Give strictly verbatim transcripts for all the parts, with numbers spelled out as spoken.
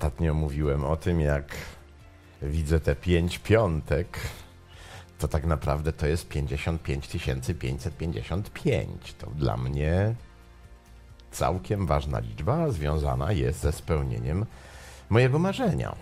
Ostatnio mówiłem o tym, jak widzę te pięć piątek, to tak naprawdę to jest pięćdziesiąt pięć tysięcy pięćset pięćdziesiąt pięć. To dla mnie całkiem ważna liczba, związana jest ze spełnieniem mojego marzenia,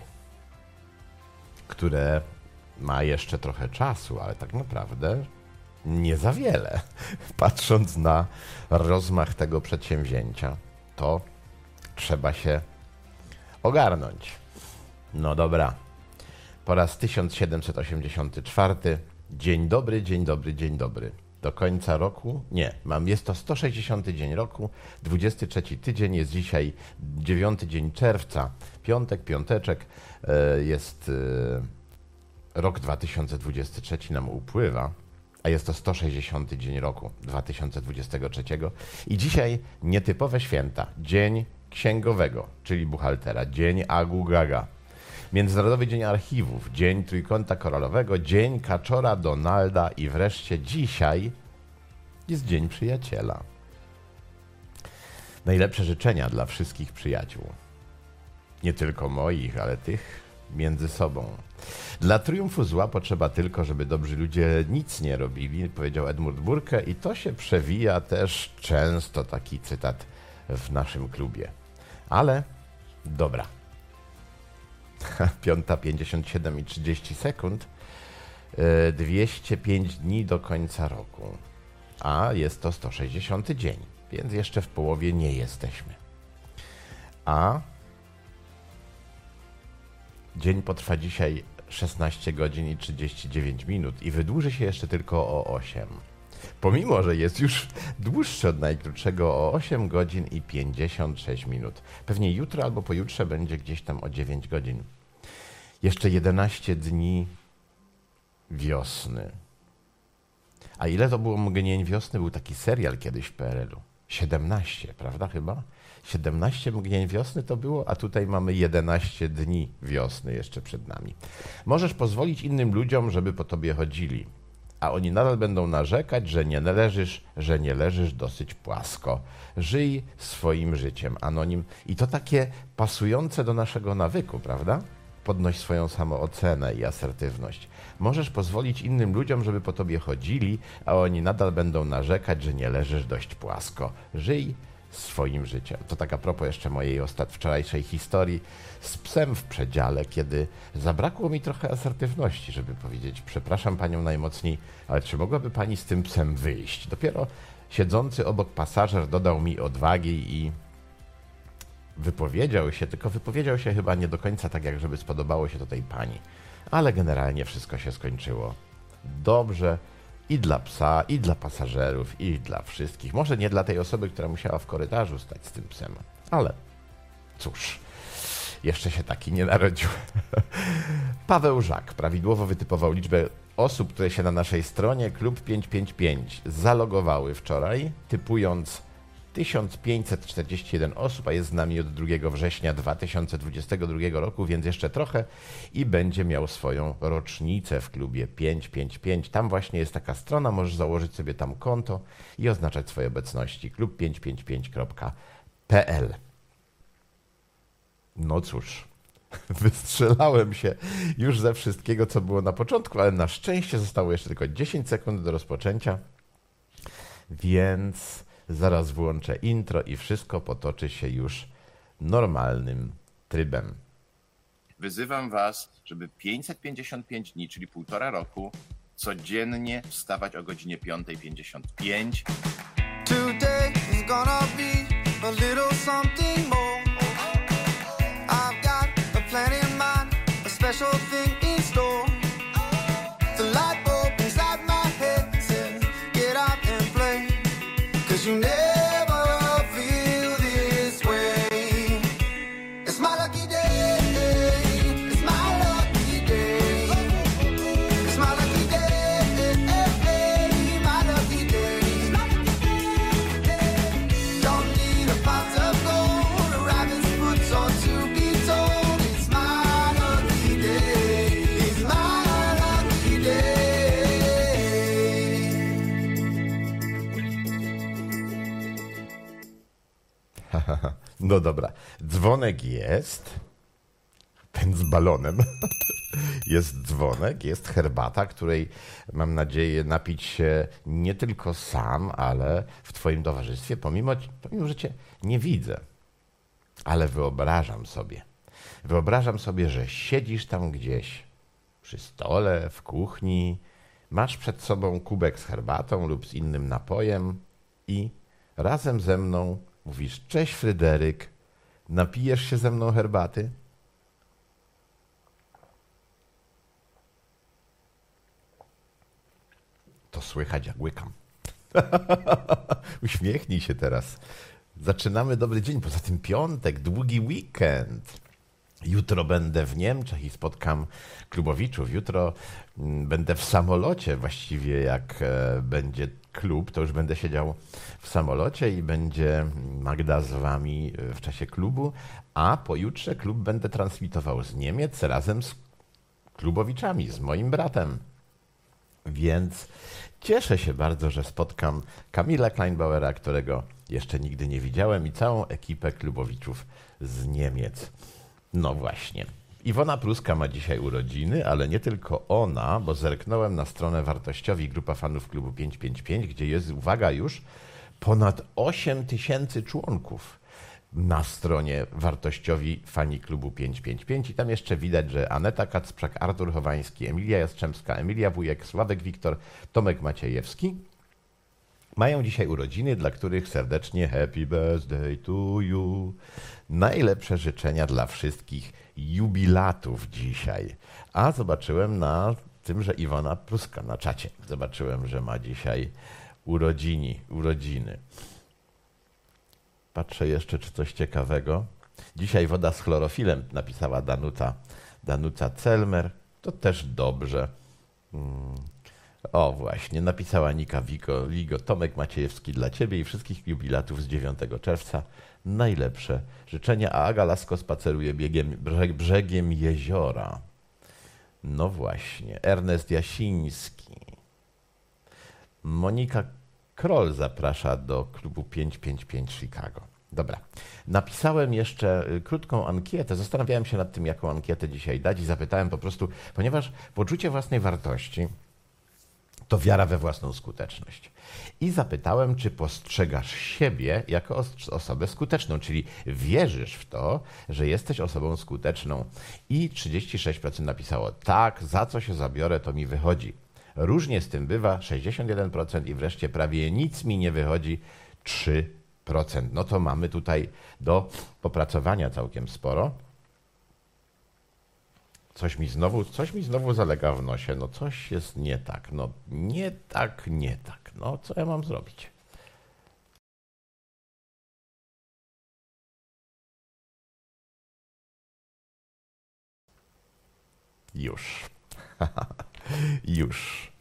które ma jeszcze trochę czasu, ale tak naprawdę nie za wiele. Patrząc na rozmach tego przedsięwzięcia, to trzeba się ogarnąć. No dobra. Po raz tysiąc siedemset osiemdziesiąty czwarty. Dzień dobry, dzień dobry, dzień dobry. Do końca roku? Nie, mam, jest to sto sześćdziesiąty dzień roku, dwudziesty trzeci tydzień, jest dzisiaj dziewiąty dzień czerwca, piątek, piąteczek, jest rok dwa tysiące dwudziesty trzeci nam upływa, a jest to sto sześćdziesiąty dzień roku dwa tysiące dwudziestego trzeciego i dzisiaj nietypowe święta, dzień księgowego, czyli buchaltera, dzień Agu Gaga, Międzynarodowy Dzień Archiwów, Dzień Trójkąta Koralowego, Dzień Kaczora Donalda i wreszcie dzisiaj jest Dzień Przyjaciela. Najlepsze życzenia dla wszystkich przyjaciół. Nie tylko moich, ale tych między sobą. Dla triumfu zła potrzeba tylko, żeby dobrzy ludzie nic nie robili, powiedział Edmund Burke i to się przewija też często taki cytat w naszym klubie. Ale dobra. Piąta pięćdziesiąt siedem i trzydzieści sekund. dwieście pięć dni do końca roku. A jest to sto sześćdziesiąty dzień, więc jeszcze w połowie nie jesteśmy. A dzień potrwa dzisiaj szesnaście godzin i trzydzieści dziewięć minut i wydłuży się jeszcze tylko o osiem. Pomimo, że jest już dłuższy od najkrótszego o osiem godzin i pięćdziesiąt sześć minut. Pewnie jutro albo pojutrze będzie gdzieś tam o dziewięć godzin. Jeszcze jedenaście dni wiosny. A ile to było mgnień wiosny? Był taki serial kiedyś w P R L u. siedemnaście, prawda chyba? siedemnaście mgnień wiosny to było, a tutaj mamy jedenaście dni wiosny jeszcze przed nami. Możesz pozwolić innym ludziom, żeby po tobie chodzili, a oni nadal będą narzekać, że nie leżysz, że nie leżysz dosyć płasko. Żyj swoim życiem, anonim. I to takie pasujące do naszego nawyku, prawda? Podnoś swoją samoocenę i asertywność. Możesz pozwolić innym ludziom, żeby po tobie chodzili, a oni nadal będą narzekać, że nie leżysz dość płasko. Żyj swoim życiem. To tak a propos jeszcze mojej ostat wczorajszej historii z psem w przedziale, kiedy zabrakło mi trochę asertywności, żeby powiedzieć: przepraszam panią najmocniej, ale czy mogłaby pani z tym psem wyjść? Dopiero siedzący obok pasażer dodał mi odwagi i wypowiedział się, tylko wypowiedział się chyba nie do końca tak, jak żeby spodobało się to tej pani. Ale generalnie wszystko się skończyło dobrze. I dla psa, i dla pasażerów, i dla wszystkich. Może nie dla tej osoby, która musiała w korytarzu stać z tym psem, ale cóż, jeszcze się taki nie narodził. Paweł Żak prawidłowo wytypował liczbę osób, które się na naszej stronie Klub pięćset pięćdziesiąt pięć zalogowały wczoraj, typując tysiąc pięćset czterdzieści jeden osób, a jest z nami od drugiego września dwa tysiące dwudziestego drugiego roku, więc jeszcze trochę i będzie miał swoją rocznicę w klubie pięćset pięćdziesiąt pięć. Tam właśnie jest taka strona, możesz założyć sobie tam konto i oznaczać swoje obecności. klub pięćset pięćdziesiąt pięć kropka p l. No cóż, wystrzelałem się już ze wszystkiego, co było na początku, ale na szczęście zostało jeszcze tylko dziesięć sekund do rozpoczęcia, więc zaraz włączę intro i wszystko potoczy się już normalnym trybem. Wyzywam was, żeby pięćset pięćdziesiąt pięć dni, czyli półtora roku, codziennie wstawać o godzinie piąta pięćdziesiąt pięć. Today is gonna be a little something more. I've got a plan in mind, a special thing in store. The light bulb inside my head says, get out and play. Cause you never feel this way. It's my lucky day. It's my lucky day. It's my lucky day. My lucky day. Don't need a pot of gold, a rabbit's foot or to be told. It's my lucky day. It's my lucky day. No dobra, dzwonek jest. ten z balonem. Jest dzwonek, jest herbata, której mam nadzieję napić się nie tylko sam, ale w twoim towarzystwie, pomimo, pomimo że cię nie widzę. Ale wyobrażam sobie, wyobrażam sobie, że siedzisz tam gdzieś przy stole, w kuchni, masz przed sobą kubek z herbatą lub z innym napojem i razem ze mną mówisz: cześć Fryderyk, napijesz się ze mną herbaty? To słychać, jak łykam. Uśmiechnij się teraz. Zaczynamy dobry dzień, poza tym piątek, długi weekend. Jutro będę w Niemczech i spotkam klubowiczów. Jutro będę w samolocie, właściwie jak będzie klub, to już będę siedział w samolocie i będzie Magda z wami w czasie klubu, a pojutrze klub będę transmitował z Niemiec razem z klubowiczami, z moim bratem. Więc cieszę się bardzo, że spotkam Kamila Kleinbauera, którego jeszcze nigdy nie widziałem, i całą ekipę klubowiczów z Niemiec. No właśnie. Iwona Pruska ma dzisiaj urodziny, ale nie tylko ona, bo zerknąłem na stronę Wartościowi, grupa fanów klubu pięć pięć pięć, gdzie jest, uwaga, już ponad osiem tysięcy członków na stronie Wartościowi fani klubu pięć pięć pięć i tam jeszcze widać, że Aneta Kacprzak, Artur Chowański, Emilia Jastrzębska, Emilia Wujek, Sławek Wiktor, Tomek Maciejewski mają dzisiaj urodziny, dla których serdecznie happy birthday to you. Najlepsze życzenia dla wszystkich jubilatów dzisiaj. A zobaczyłem na tym, że Iwona Pruska na czacie. Zobaczyłem, że ma dzisiaj urodziny. urodziny. Patrzę jeszcze, czy coś ciekawego. Dzisiaj woda z chlorofilem, napisała Danuta, Danuta Celmer. To też dobrze. Hmm. O właśnie, napisała Nika Wigo, Ligo, Tomek Maciejewski dla ciebie i wszystkich jubilatów z dziewiątego czerwca. Najlepsze życzenia, a Aga Lasko spaceruje biegiem, brzeg, brzegiem jeziora. No właśnie, Ernest Jasiński. Monika Kroll zaprasza do klubu pięć pięć pięć Chicago. Dobra, napisałem jeszcze krótką ankietę, zastanawiałem się nad tym, jaką ankietę dzisiaj dać i zapytałem po prostu, ponieważ poczucie własnej wartości to wiara we własną skuteczność. I zapytałem, czy postrzegasz siebie jako os- osobę skuteczną, czyli wierzysz w to, że jesteś osobą skuteczną. I trzydzieści sześć procent napisało tak, za co się zabiorę, to mi wychodzi. Różnie z tym bywa, sześćdziesiąt jeden procent i wreszcie prawie nic mi nie wychodzi, trzy procent. No to mamy tutaj do popracowania całkiem sporo. Coś mi znowu, coś mi znowu zalega w nosie, no coś jest nie tak, no nie tak, nie tak, no co ja mam zrobić? Już, już.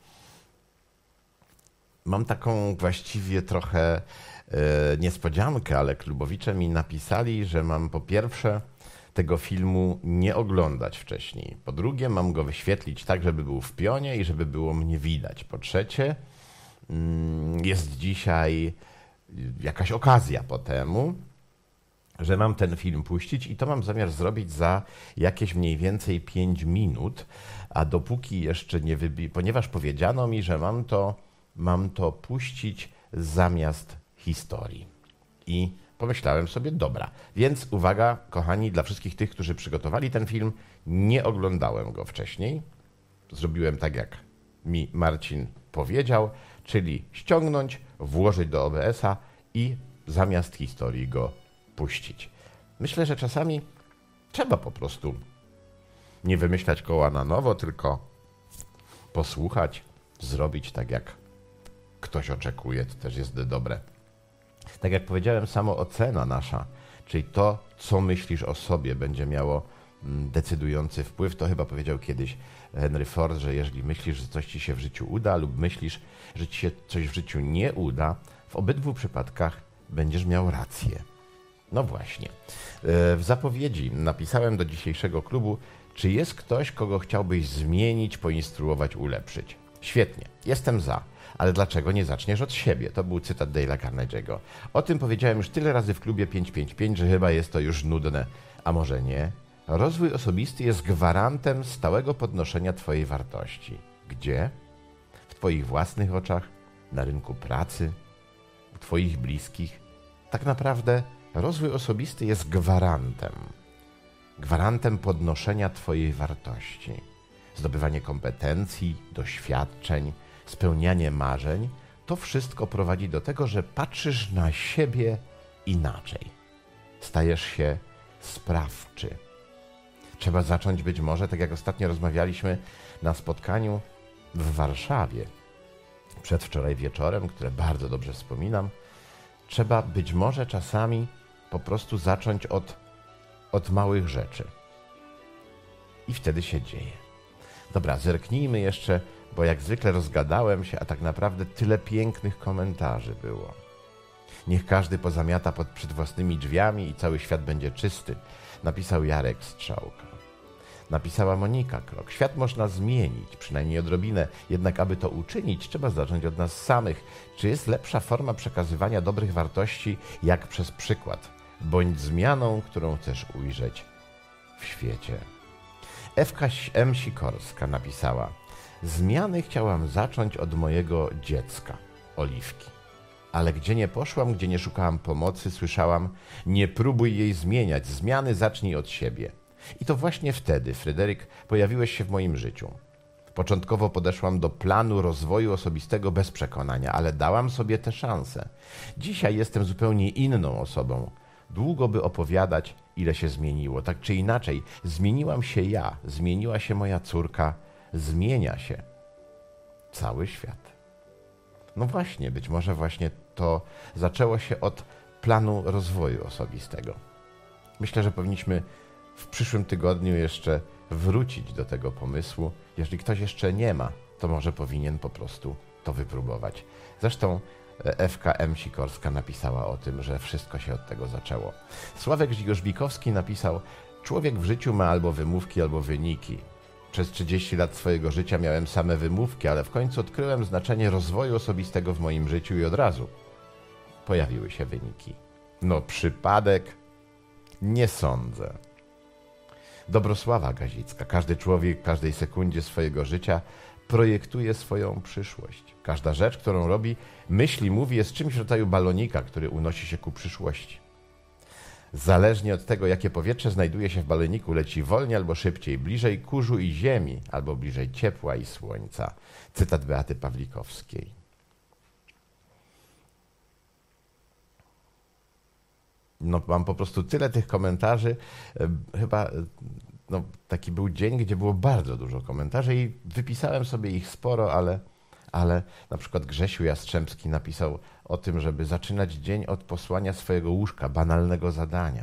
Mam taką właściwie trochę e, niespodziankę, ale klubowicze mi napisali, że mam po pierwsze tego filmu nie oglądać wcześniej. Po drugie, mam go wyświetlić tak, żeby był w pionie i żeby było mnie widać. Po trzecie, jest dzisiaj jakaś okazja po temu, że mam ten film puścić i to mam zamiar zrobić za jakieś mniej więcej pięć minut, a dopóki jeszcze nie wybi... ponieważ powiedziano mi, że mam to, mam to puścić zamiast historii. I pomyślałem sobie, dobra, więc uwaga, kochani, dla wszystkich tych, którzy przygotowali ten film, nie oglądałem go wcześniej. Zrobiłem tak, jak mi Marcin powiedział, czyli ściągnąć, włożyć do O B S a i zamiast historii go puścić. Myślę, że czasami trzeba po prostu nie wymyślać koła na nowo, tylko posłuchać, zrobić tak, jak ktoś oczekuje. To też jest dobre. Tak jak powiedziałem, samoocena nasza, czyli to, co myślisz o sobie, będzie miało decydujący wpływ. To chyba powiedział kiedyś Henry Ford, że jeżeli myślisz, że coś ci się w życiu uda lub myślisz, że ci się coś w życiu nie uda, w obydwu przypadkach będziesz miał rację. No właśnie. W zapowiedzi napisałem do dzisiejszego klubu, czy jest ktoś, kogo chciałbyś zmienić, poinstruować, ulepszyć. Świetnie, jestem za. Ale dlaczego nie zaczniesz od siebie? To był cytat Dale'a Carnegie'ego. O tym powiedziałem już tyle razy w klubie pięć pięć pięć, że chyba jest to już nudne. A może nie? rozwój osobisty jest gwarantem stałego podnoszenia twojej wartości. Gdzie? W twoich własnych oczach, na rynku pracy, u twoich bliskich. Tak naprawdę rozwój osobisty jest gwarantem. Gwarantem podnoszenia twojej wartości. Zdobywanie kompetencji, doświadczeń, spełnianie marzeń, to wszystko prowadzi do tego, że patrzysz na siebie inaczej. Stajesz się sprawczy. Trzeba zacząć być może, tak jak ostatnio rozmawialiśmy na spotkaniu w Warszawie, przedwczoraj wieczorem, które bardzo dobrze wspominam, trzeba być może czasami po prostu zacząć od, od małych rzeczy. I wtedy się dzieje. Dobra, zerknijmy jeszcze, bo jak zwykle rozgadałem się, a tak naprawdę tyle pięknych komentarzy było. Niech każdy pozamiata pod, przed własnymi drzwiami i cały świat będzie czysty, napisał Jarek Strzałka. Napisała Monika Krok. Świat można zmienić, przynajmniej odrobinę, jednak aby to uczynić, trzeba zacząć od nas samych. Czy jest lepsza forma przekazywania dobrych wartości, jak przez przykład? Bądź zmianą, którą chcesz ujrzeć w świecie. Ewka M. Sikorska napisała: zmiany chciałam zacząć od mojego dziecka, Oliwki. Ale gdzie nie poszłam, gdzie nie szukałam pomocy, słyszałam: nie próbuj jej zmieniać, zmiany zacznij od siebie. I to właśnie wtedy, Fryderyk, pojawiłeś się w moim życiu. Początkowo podeszłam do planu rozwoju osobistego bez przekonania, ale dałam sobie tę szansę. Dzisiaj jestem zupełnie inną osobą. Długo by opowiadać, ile się zmieniło. Tak czy inaczej, zmieniłam się ja, zmieniła się moja córka, zmienia się cały świat. No właśnie, być może właśnie to zaczęło się od planu rozwoju osobistego. Myślę, że powinniśmy w przyszłym tygodniu jeszcze wrócić do tego pomysłu. Jeżeli ktoś jeszcze nie ma, to może powinien po prostu to wypróbować. Zresztą Ewka M. Sikorska napisała o tym, że wszystko się od tego zaczęło. Sławek Żigorz-Bikowski napisał: człowiek w życiu ma albo wymówki, albo wyniki. Przez trzydzieści lat swojego życia miałem same wymówki, ale w końcu odkryłem znaczenie rozwoju osobistego w moim życiu i od razu pojawiły się wyniki. No przypadek? Nie sądzę. Dobrosława Gazicka. Każdy człowiek w każdej sekundzie swojego życia projektuje swoją przyszłość. Każda rzecz, którą robi, myśli, mówi, jest czymś w rodzaju balonika, który unosi się ku przyszłości. Zależnie od tego, jakie powietrze znajduje się w baloniku, leci wolniej albo szybciej, bliżej kurzu i ziemi, albo bliżej ciepła i słońca. Cytat Beaty Pawlikowskiej. No, mam po prostu tyle tych komentarzy. Chyba no, taki był dzień, gdzie było bardzo dużo komentarzy i wypisałem sobie ich sporo, ale, ale na przykład Grzesiu Jastrzębski napisał o tym, żeby zaczynać dzień od posłania swojego łóżka, banalnego zadania.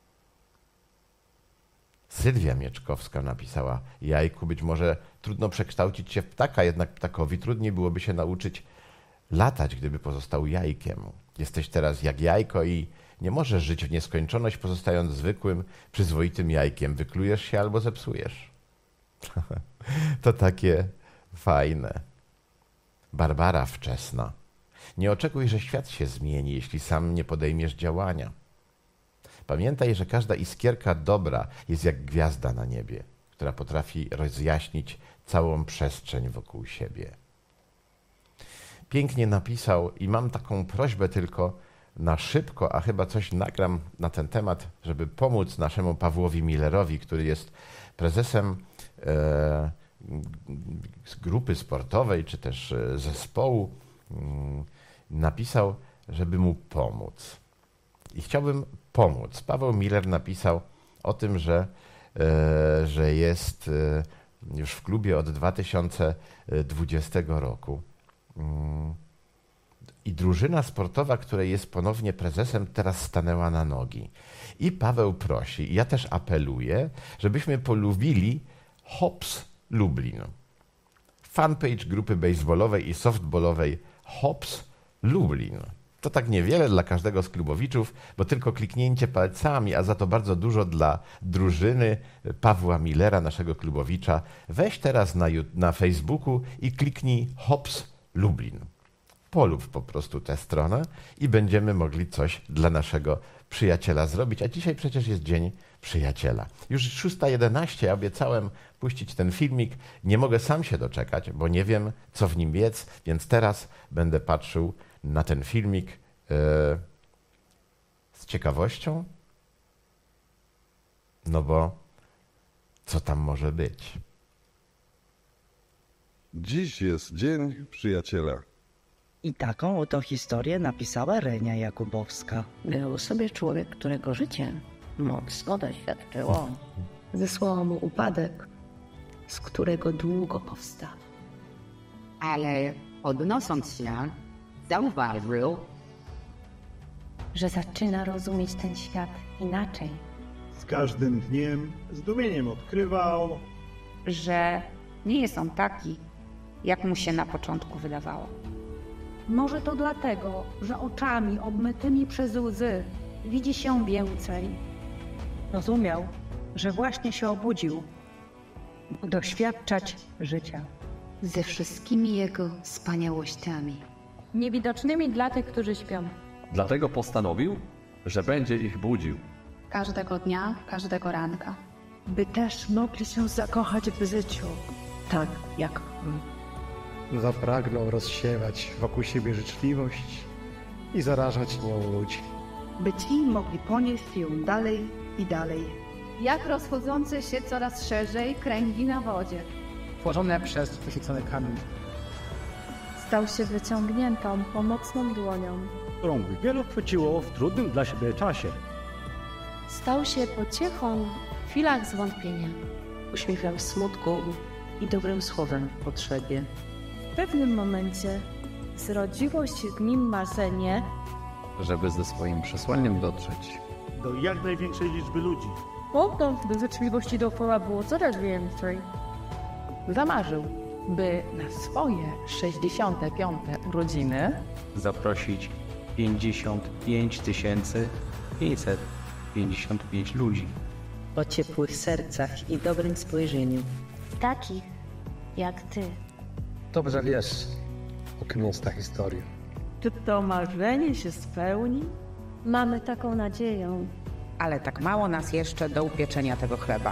Sylwia Mieczkowska napisała: jajku, być może trudno przekształcić się w ptaka, jednak ptakowi trudniej byłoby się nauczyć latać, gdyby pozostał jajkiem. Jesteś teraz jak jajko i nie możesz żyć w nieskończoność, pozostając zwykłym, przyzwoitym jajkiem. Wyklujesz się albo zepsujesz. To takie fajne. Barbara Wczesna. Nie oczekuj, że świat się zmieni, jeśli sam nie podejmiesz działania. Pamiętaj, że każda iskierka dobra jest jak gwiazda na niebie, która potrafi rozjaśnić całą przestrzeń wokół siebie. Pięknie napisał i mam taką prośbę tylko na szybko, a chyba coś nagram na ten temat, żeby pomóc naszemu Pawłowi Millerowi, który jest prezesem e, grupy sportowej, czy też zespołu. Mm, napisał, żeby mu pomóc. I chciałbym pomóc. Paweł Miller napisał o tym, że, e, że jest e, już w klubie od dwa tysiące dwudziestego roku. Mm. I drużyna sportowa, której jest ponownie prezesem, teraz stanęła na nogi. I Paweł prosi, i ja też apeluję, żebyśmy polubili Hops Lublin. Fanpage grupy baseballowej i softballowej Hops Lublin. To tak niewiele dla każdego z klubowiczów, bo tylko kliknięcie palcami, a za to bardzo dużo dla drużyny Pawła Millera, naszego klubowicza. Weź teraz na, na Facebooku i kliknij Hops Lublin. Polub po prostu tę stronę i będziemy mogli coś dla naszego przyjaciela zrobić. A dzisiaj przecież jest Dzień przyjaciela. Już szósta jedenaście, ja obiecałem puścić ten filmik. Nie mogę sam się doczekać, bo nie wiem, co w nim biec, więc teraz będę patrzył na ten filmik yy, z ciekawością. No bo co tam może być? Dziś jest Dzień Przyjaciela. I taką oto historię napisała Renia Jakubowska. Był sobie człowiek, którego życie mocno doświadczyło. Zesłało mu upadek, z którego długo powstał. Ale podnosząc się, zauważył, Że zaczyna rozumieć ten świat inaczej. Z każdym dniem zdumieniem odkrywał, że nie jest on taki, jak mu się na początku wydawało. Może to dlatego, że oczami obmytymi przez łzy widzi się więcej. Rozumiał, że właśnie się obudził, by doświadczać życia. Ze wszystkimi jego wspaniałościami. Niewidocznymi dla tych, którzy śpią. Dlatego postanowił, że będzie ich budził. Każdego dnia, każdego ranka. By też mogli się zakochać w życiu, tak jak on. Zapragnął rozsiewać wokół siebie życzliwość i zarażać nią ludzi. By ci mogli ponieść ją dalej i dalej. Jak rozchodzące się coraz szerzej kręgi na wodzie. Tworzone przez wyświecony kamień. Stał się wyciągniętą, pomocną dłonią, którą wielu chwyciło w trudnym dla siebie czasie. Stał się pociechą w chwilach zwątpienia. Uśmiechem smutku i dobrym słowem w potrzebie. W pewnym momencie zrodziło się w nim marzenie, żeby ze swoim przesłaniem dotrzeć do jak największej liczby ludzi. Potem, gdy życzliwości dookoła było coraz więcej, zamarzył, by na swoje sześćdziesiąte piąte urodziny zaprosić pięćdziesiąt pięć tysięcy pięćset pięćdziesiąt pięć ludzi. O ciepłych sercach i dobrym spojrzeniu. Takich jak ty. Dobrze wiesz, o kim jest ta historia. Czy to marzenie się spełni? Mamy taką nadzieję. Ale tak mało nas jeszcze do upieczenia tego chleba.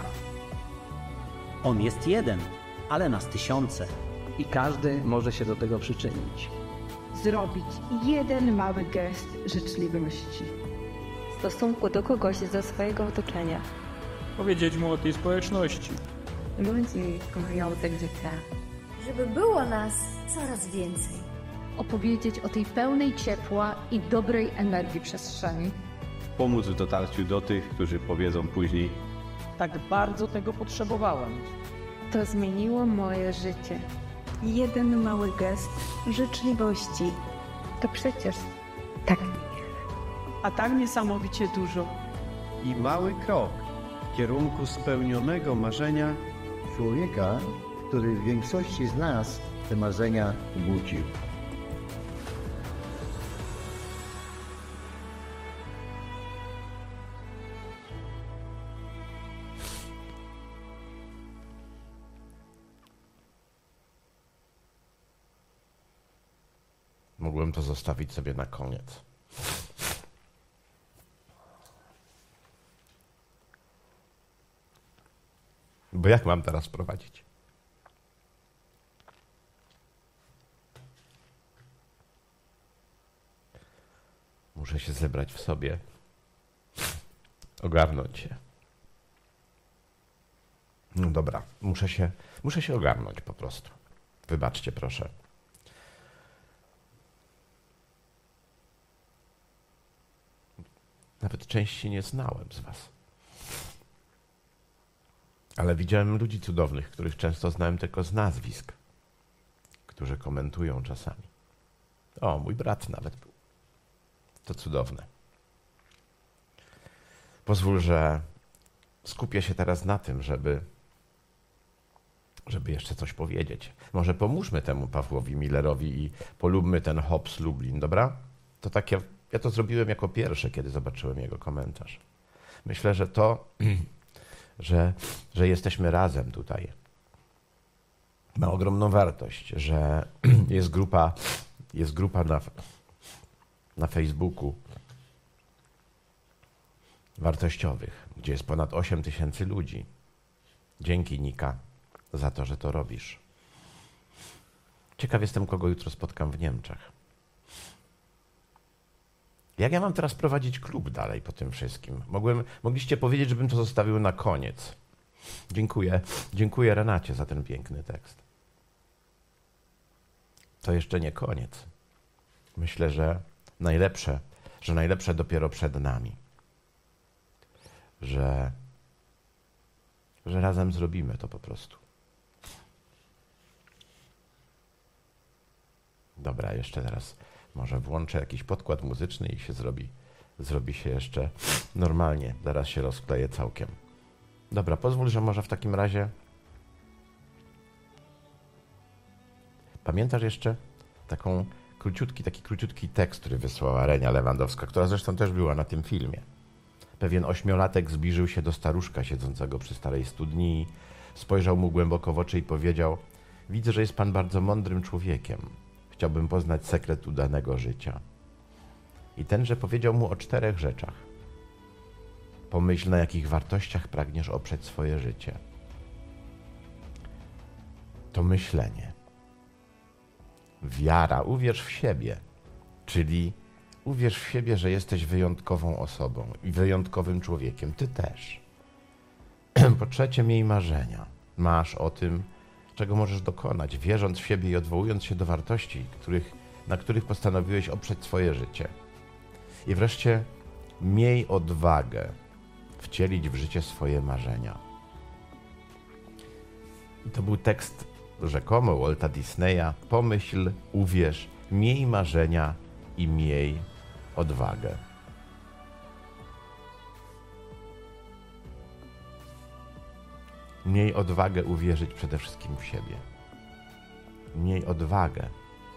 On jest jeden, ale nas tysiące. I każdy może się do tego przyczynić. Zrobić jeden mały gest życzliwości. W stosunku do kogoś ze swojego otoczenia. Powiedzieć mu o tej społeczności. Ludzi kochających życia. Żeby było nas coraz więcej. Opowiedzieć o tej pełnej ciepła i dobrej energii przestrzeni. Pomóc w dotarciu do tych, którzy powiedzą później: tak bardzo tego potrzebowałem. To zmieniło moje życie. Jeden mały gest życzliwości. To przecież tak niewiele. A tak niesamowicie dużo. I mały krok w kierunku spełnionego marzenia człowieka, który w większości z nas te marzenia budził. Mogłem to zostawić sobie na koniec. Bo jak mam teraz prowadzić? Muszę się zebrać w sobie, ogarnąć się. No dobra, muszę się, muszę się ogarnąć po prostu. Wybaczcie, proszę. Nawet części nie znałem z was. Ale widziałem ludzi cudownych, których często znałem tylko z nazwisk, którzy komentują czasami. O, mój brat nawet był. To cudowne. Pozwól, że skupię się teraz na tym, żeby, żeby jeszcze coś powiedzieć. Może pomóżmy temu Pawłowi Millerowi i polubmy ten Hobbs Lublin, dobra? To tak ja, ja to zrobiłem jako pierwsze, kiedy zobaczyłem jego komentarz. Myślę, że to, że, że jesteśmy razem tutaj, ma ogromną wartość, że jest grupa, jest grupa na, na Facebooku wartościowych, gdzie jest ponad osiem tysięcy ludzi. Dzięki, Nika, za to, że to robisz. Ciekaw jestem, kogo jutro spotkam w Niemczech. Jak ja mam teraz prowadzić klub dalej po tym wszystkim? Mogłem, mogliście powiedzieć, żebym to zostawił na koniec. Dziękuję, dziękuję Renacie za ten piękny tekst. To jeszcze nie koniec. Myślę, że najlepsze, że najlepsze dopiero przed nami. Że, że razem zrobimy to po prostu. Dobra, jeszcze teraz może włączę jakiś podkład muzyczny i się zrobi, zrobi się jeszcze normalnie. Zaraz się rozkleję całkiem. Dobra, pozwól, że może w takim razie... Pamiętasz jeszcze taką króciutki, taki króciutki tekst, który wysłała Renia Lewandowska, która zresztą też była na tym filmie. Pewien ośmiolatek zbliżył się do staruszka siedzącego przy starej studni, spojrzał mu głęboko w oczy i powiedział: widzę, że jest pan bardzo mądrym człowiekiem. Chciałbym poznać sekret udanego życia. I tenże powiedział mu o czterech rzeczach. Pomyśl, na jakich wartościach pragniesz oprzeć swoje życie. To myślenie. Wiara, uwierz w siebie, czyli uwierz w siebie, że jesteś wyjątkową osobą i wyjątkowym człowiekiem. Ty też. Po trzecie, miej marzenia. Masz o tym, czego możesz dokonać, wierząc w siebie i odwołując się do wartości, których, na których postanowiłeś oprzeć swoje życie. I wreszcie miej odwagę wcielić w życie swoje marzenia. I to był tekst rzekomo Walta Disneya. Pomyśl, uwierz, miej marzenia i miej odwagę. Miej odwagę uwierzyć przede wszystkim w siebie. Miej odwagę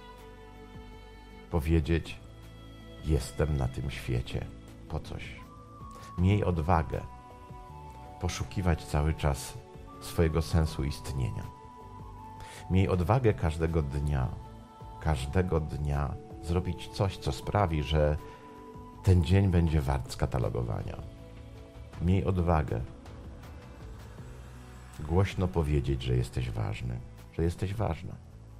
powiedzieć: jestem na tym świecie po coś. Miej odwagę poszukiwać cały czas swojego sensu istnienia. Miej odwagę każdego dnia, każdego dnia zrobić coś, co sprawi, że ten dzień będzie wart skatalogowania. Miej odwagę głośno powiedzieć, że jesteś ważny, że jesteś ważna.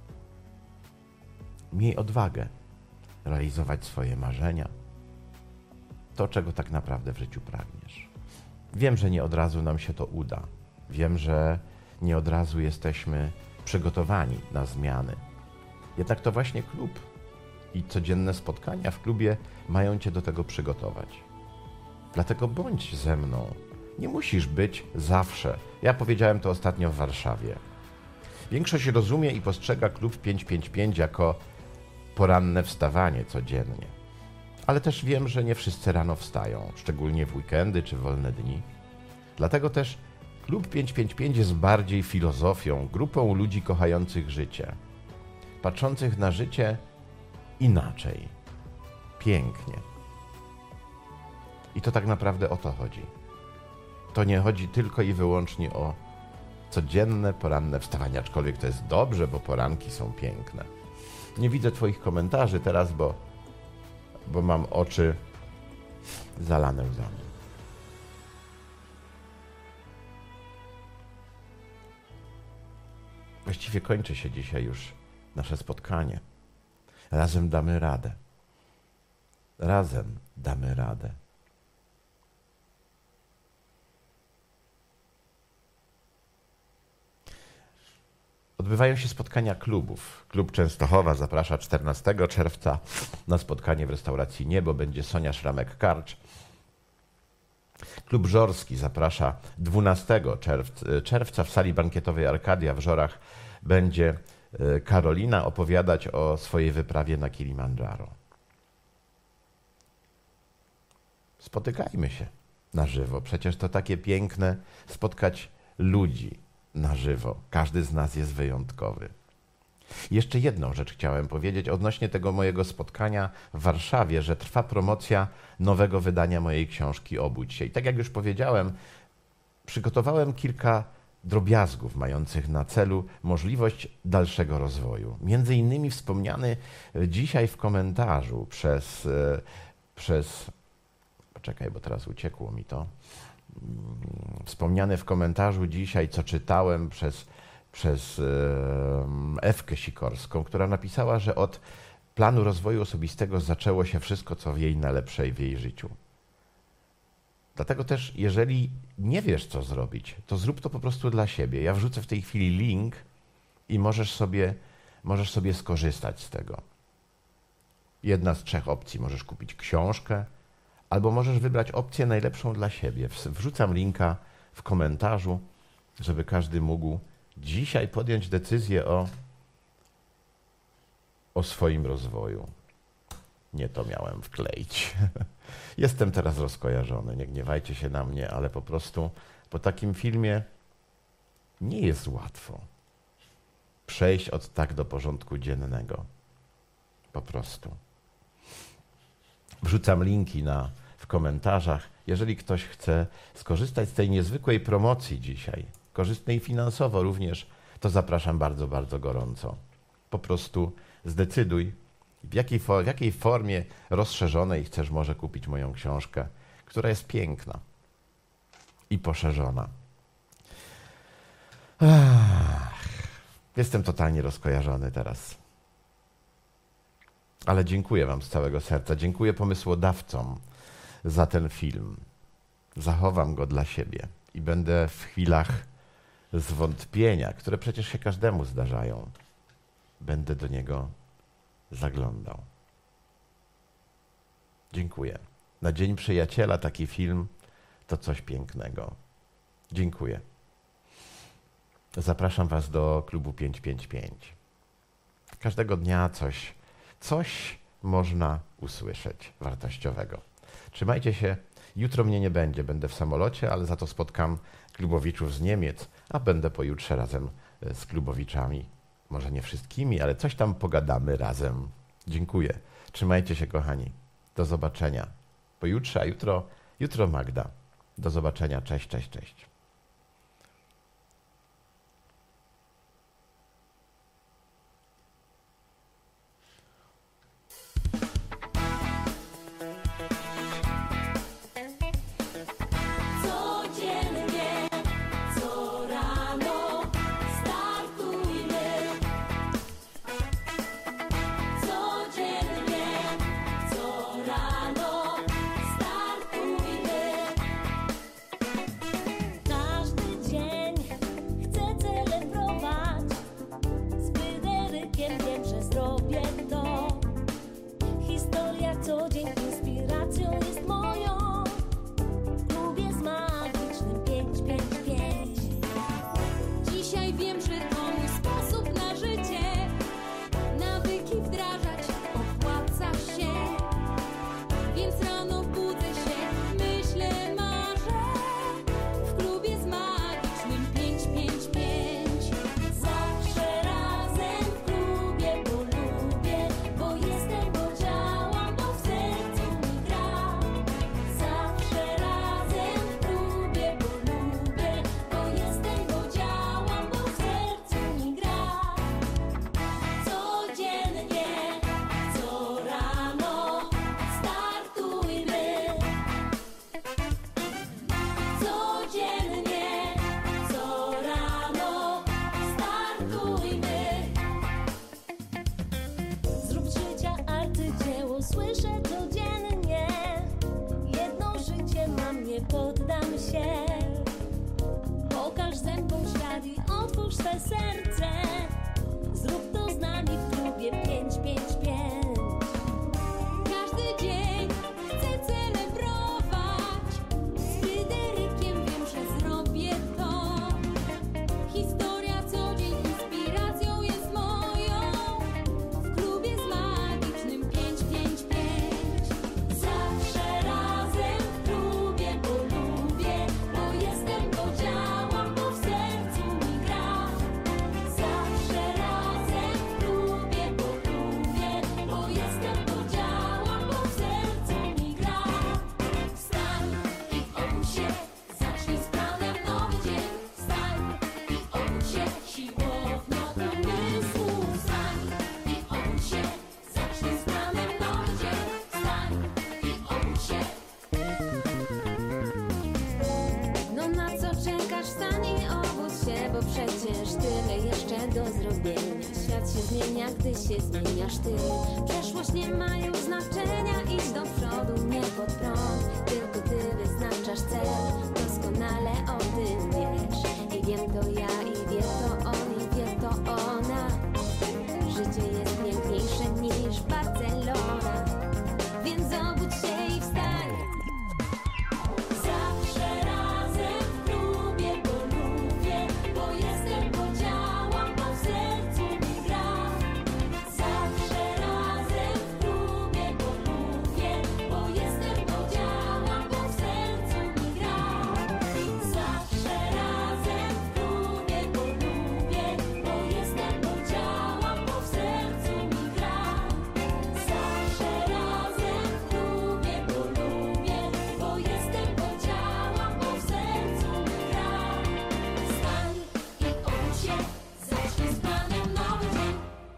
Miej odwagę realizować swoje marzenia, to, czego tak naprawdę w życiu pragniesz. Wiem, że nie od razu nam się to uda. Wiem, że nie od razu jesteśmy przygotowani na zmiany. Jednak to właśnie klub i codzienne spotkania w klubie mają cię do tego przygotować. Dlatego bądź ze mną. Nie musisz być zawsze. Ja powiedziałem to ostatnio w Warszawie. Większość rozumie i postrzega klub pięć pięć pięć jako poranne wstawanie codziennie. Ale też wiem, że nie wszyscy rano wstają, szczególnie w weekendy czy wolne dni. Dlatego też klub pięć pięć pięć jest bardziej filozofią, grupą ludzi kochających życie, patrzących na życie inaczej, pięknie. I to tak naprawdę o to chodzi. To nie chodzi tylko i wyłącznie o codzienne, poranne wstawanie, aczkolwiek to jest dobrze, bo poranki są piękne. Nie widzę twoich komentarzy teraz, bo, bo mam oczy zalane łzami. Właściwie kończy się dzisiaj już nasze spotkanie. Razem damy radę. Razem damy radę. Odbywają się spotkania klubów. Klub Częstochowa zaprasza czternastego czerwca na spotkanie w restauracji Niebo. Będzie Sonia Szramek-Karcz. Klub Żorski zaprasza dwunastego czerwca w sali bankietowej Arkadia w Żorach. Będzie Karolina opowiadać o swojej wyprawie na Kilimandżaro. Spotykajmy się na żywo. Przecież to takie piękne spotkać ludzi na żywo. Każdy z nas jest wyjątkowy. Jeszcze jedną rzecz chciałem powiedzieć odnośnie tego mojego spotkania w Warszawie, że trwa promocja nowego wydania mojej książki Obudź się. I tak jak już powiedziałem, przygotowałem kilka drobiazgów mających na celu możliwość dalszego rozwoju. Między innymi wspomniany dzisiaj w komentarzu przez, przez poczekaj, bo teraz uciekło mi to, wspomniane w komentarzu dzisiaj, co czytałem przez, przez Ewkę Sikorską, która napisała, że od planu rozwoju osobistego zaczęło się wszystko, co w jej najlepsze w jej życiu. Dlatego też, jeżeli nie wiesz, co zrobić, to zrób to po prostu dla siebie. Ja wrzucę w tej chwili link i możesz sobie, możesz sobie skorzystać z tego. Jedna z trzech opcji. Możesz kupić książkę, albo możesz wybrać opcję najlepszą dla siebie. Wrzucam linka w komentarzu, żeby każdy mógł dzisiaj podjąć decyzję o, o swoim rozwoju. Nie to miałem wkleić. Jestem teraz rozkojarzony, nie gniewajcie się na mnie, ale po prostu po takim filmie nie jest łatwo przejść od tak do porządku dziennego. Po prostu. Wrzucam linki na, w komentarzach. Jeżeli ktoś chce skorzystać z tej niezwykłej promocji dzisiaj, korzystnej finansowo również, to zapraszam bardzo, bardzo gorąco. Po prostu zdecyduj, w jakiej, w jakiej formie rozszerzonej chcesz może kupić moją książkę, która jest piękna i poszerzona. Ach, jestem totalnie rozkojarzony teraz. Ale dziękuję wam z całego serca. Dziękuję pomysłodawcom za ten film. Zachowam go dla siebie i będę w chwilach zwątpienia, które przecież się każdemu zdarzają, będę do niego zaglądał. Dziękuję. Na Dzień Przyjaciela taki film to coś pięknego. Dziękuję. Zapraszam was do klubu pięć pięć pięć. Każdego dnia coś, coś można usłyszeć wartościowego. Trzymajcie się. Jutro mnie nie będzie. Będę w samolocie, ale za to spotkam klubowiczów z Niemiec, a będę pojutrze razem z klubowiczami. Może nie wszystkimi, ale coś tam pogadamy razem. Dziękuję. Trzymajcie się, kochani. Do zobaczenia. Pojutrze, a jutro, jutro Magda. Do zobaczenia. Cześć, cześć, cześć. Zawsze zmienia, gdy się zmieniasz ty. Przeszłość nie ma już znaczenia, idź do przodu, nie pod prąd. Tylko ty wyznaczasz cel, doskonale